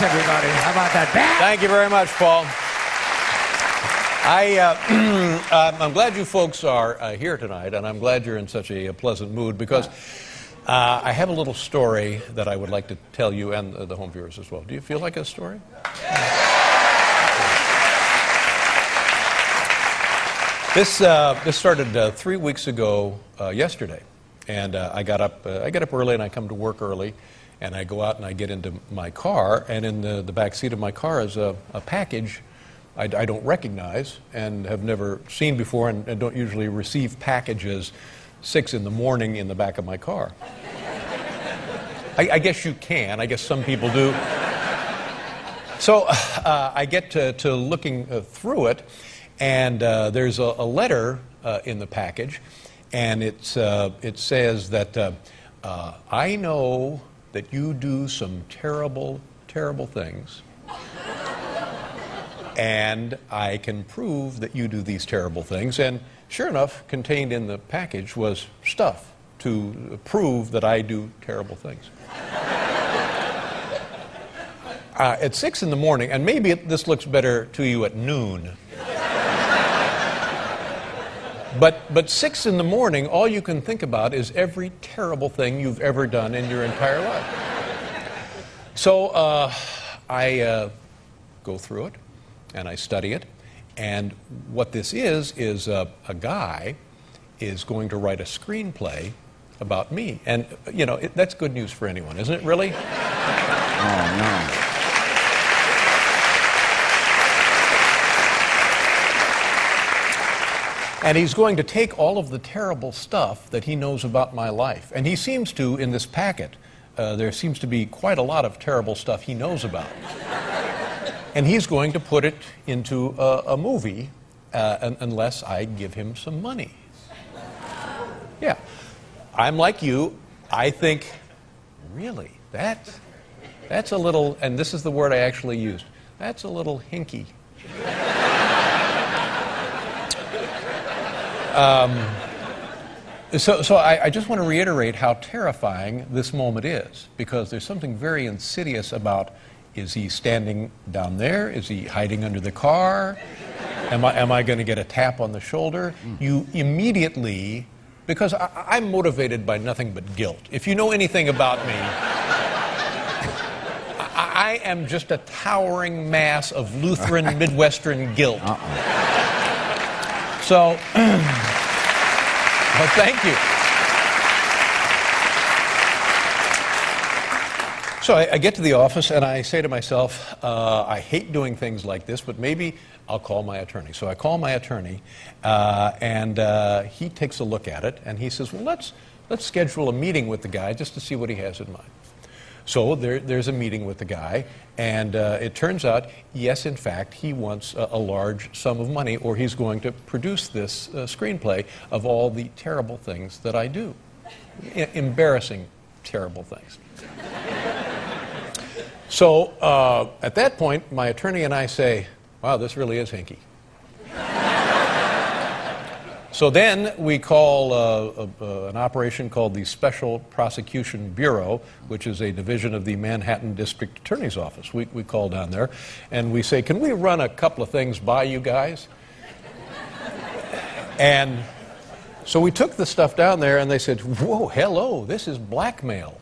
everybody. How about that? Thank you very much, Paul. I'm glad you folks are here tonight, and I'm glad you're in such a pleasant mood because I have a little story that I would like to tell you and the home viewers as well. Do you feel like a story? This started 3 weeks ago yesterday, and I get up early and I come to work early, and I go out and I get into my car, and in the back seat of my car is a package I don't recognize and have never seen before, and don't usually receive packages 6 in the morning in the back of my car. I guess you can. I guess some people do. So I get to looking through it, and there's a letter in the package, and it says that I know that you do some terrible, terrible things, and I can prove that you do these terrible things. And sure enough, contained in the package was stuff to prove that I do terrible things. At 6 in the morning, and maybe this looks better to you at noon, but 6 in the morning, all you can think about is every terrible thing you've ever done in your entire life. So I go through it, and I study it, and what this is a guy is going to write a screenplay about me. And, you know, that's good news for anyone, isn't it, really? Oh, no. And he's going to take all of the terrible stuff that he knows about my life. And he seems to, in this packet, there seems to be quite a lot of terrible stuff he knows about. And he's going to put it into a movie unless I give him some money. Yeah. I'm like you. I think, really, that's a little, and this is the word I actually used, that's a little hinky. So I just want to reiterate how terrifying this moment is, because there's something very insidious about, is he standing down there? Is he hiding under the car? Am I going to get a tap on the shoulder? You immediately, because I'm motivated by nothing but guilt. If you know anything about me, I am just a towering mass of Lutheran Midwestern guilt. So, well, thank you. So I get to the office and I say to myself, I hate doing things like this, but maybe I'll call my attorney. So I call my attorney, and he takes a look at it, and he says, well, let's schedule a meeting with the guy just to see what he has in mind. So there's a meeting with the guy, and it turns out, yes, in fact, he wants a large sum of money, or he's going to produce this screenplay of all the terrible things that I do. Embarrassing, terrible things. So at that point, my attorney and I say, wow, this really is hinky. So then we call an operation called the Special Prosecution Bureau, which is a division of the Manhattan District Attorney's Office. We call down there, and we say, can we run a couple of things by you guys? And so we took the stuff down there, and they said, whoa, hello, this is blackmail.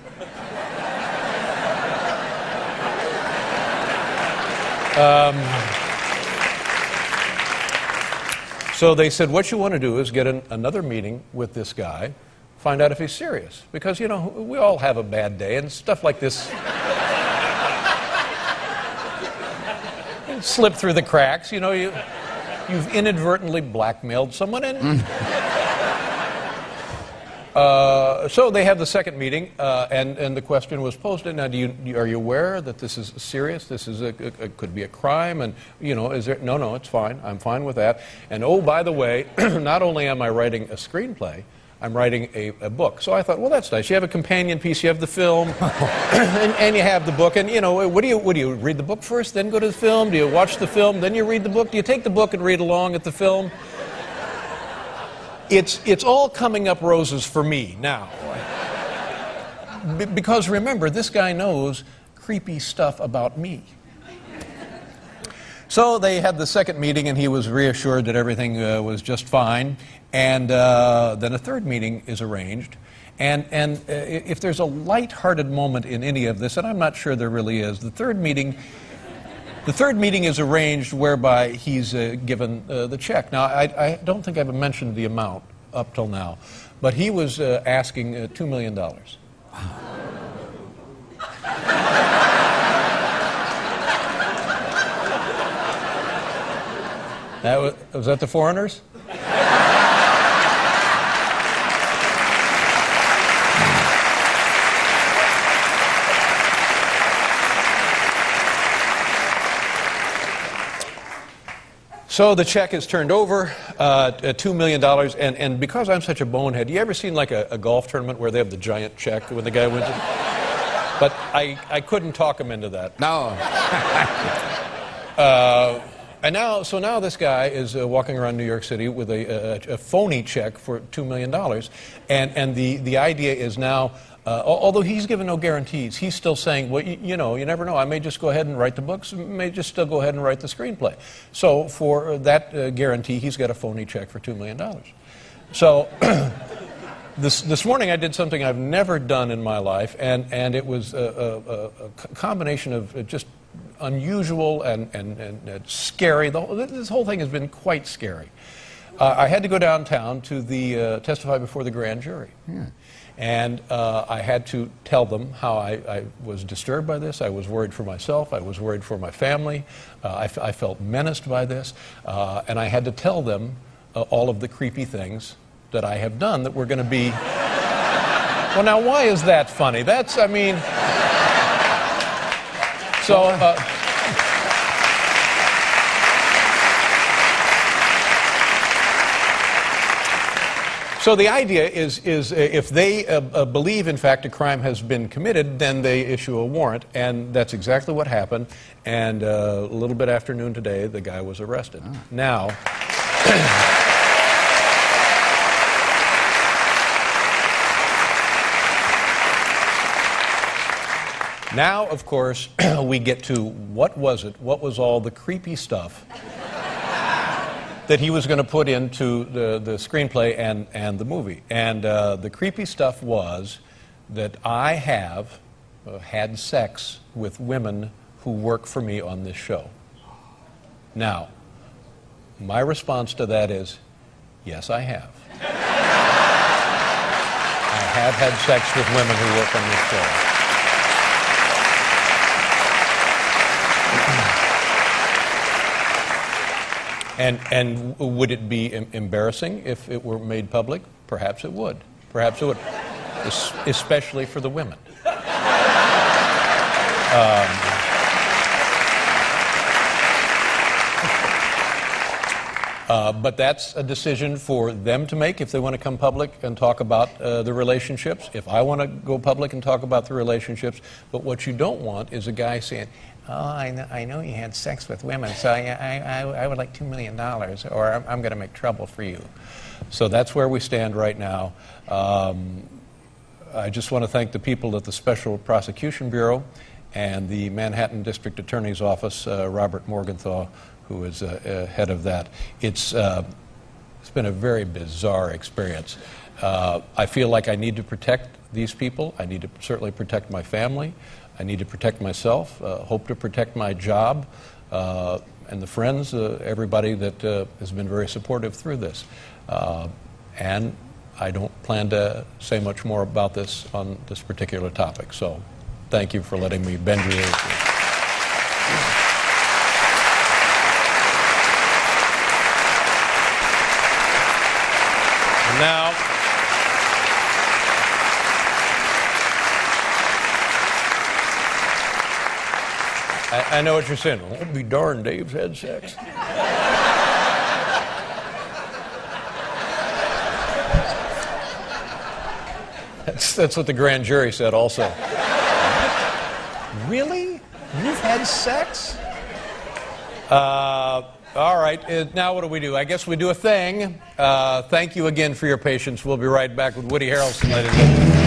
So they said, what you want to do is get another meeting with this guy, find out if he's serious. Because, you know, we all have a bad day, and stuff like this slip through the cracks. You know, you've inadvertently blackmailed someone, and so they have the second meeting, and the question was posed. Now, are you aware that this is serious? This is could be a crime, and you know, is there? No, it's fine. I'm fine with that. And oh, by the way, not only am I writing a screenplay, I'm writing a book. So I thought, well, that's nice. You have a companion piece. You have the film, and you have the book. And you know, what do you read the book first, then go to the film? Do you watch the film, then you read the book? Do you take the book and read along at the film? It's all coming up roses for me now. Because remember, this guy knows creepy stuff about me. So they had the second meeting, and he was reassured that everything was just fine. And then a third meeting is arranged. And if there's a light-hearted moment in any of this, and I'm not sure there really is, the third meeting is arranged whereby he's given the check. Now, I don't think I've mentioned the amount up till now, but he was asking $2 million. Was that the Foreigners? So the check is turned over, $2 million, and because I'm such a bonehead, you ever seen like a golf tournament where they have the giant check when the guy wins it? But I couldn't talk him into that. No. And now this guy is walking around New York City with a phony check for $2 million, and the idea is now, although he's given no guarantees, he's still saying, well, you never know. I may just go ahead and write the books, may just still go ahead and write the screenplay. So for that guarantee, he's got a phony check for $2 million. So this morning I did something I've never done in my life, and it was a combination of just unusual and scary. This whole thing has been quite scary. I had to go downtown to testify before the grand jury. Yeah. And I had to tell them how I was disturbed by this. I was worried for myself. I was worried for my family. I felt menaced by this. And I had to tell them all of the creepy things that I have done that were going to be... Well, now, why is that funny? So the idea is if they believe, in fact, a crime has been committed, then they issue a warrant, and that's exactly what happened. And a little bit after noon today, the guy was arrested. Oh. Now, of course, we get to what was all the creepy stuff that he was going to put into the screenplay and the movie. And the creepy stuff was that I have had sex with women who work for me on this show. Now, my response to that is, yes, I have. I have had sex with women who work on this show. And would it be embarrassing if it were made public? Perhaps it would. Perhaps it would, especially for the women. But that's a decision for them to make if they want to come public and talk about the relationships. If I want to go public and talk about the relationships. But what you don't want is a guy saying, oh, I know you had sex with women, so I would like $2 million, or I'm going to make trouble for you. So that's where we stand right now. I just want to thank the people at the Special Prosecution Bureau and the Manhattan District Attorney's Office, Robert Morgenthau, who is head of that. It's been a very bizarre experience. I feel like I need to protect these people. I need to certainly protect my family. I need to protect myself, hope to protect my job, and the friends, everybody that has been very supportive through this. And I don't plan to say much more about this on this particular topic. So thank you for letting me bend your ears. And now, I know what you're saying. Well, be darned, Dave's had sex. That's what the grand jury said also. Really? You've had sex? All right. Now what do? I guess we do a thing. Thank you again for your patience. We'll be right back with Woody Harrelson, ladies and gentlemen.